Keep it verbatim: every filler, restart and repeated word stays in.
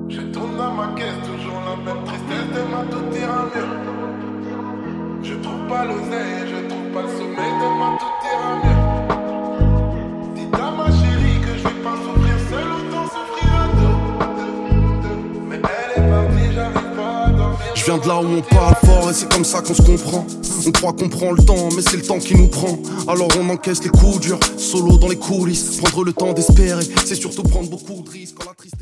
Je tourne dans ma caisse, toujours la même tristesse, demain tout ira mieux. Je trouve pas l'oseille, je trouve pas le sommeil, demain tout ira mieux. Dis à ma chérie que je vais pas souffrir seul, autant souffrir à deux. Mais elle est partie, j'arrive pas à dormir. Je viens de là où on parle fort et c'est comme ça qu'on se comprend. On croit qu'on prend le temps, mais c'est le temps qui nous prend. Alors on encaisse les coups durs, solo dans les coulisses. Prendre le temps d'espérer, c'est surtout prendre beaucoup de risques quand la tristesse.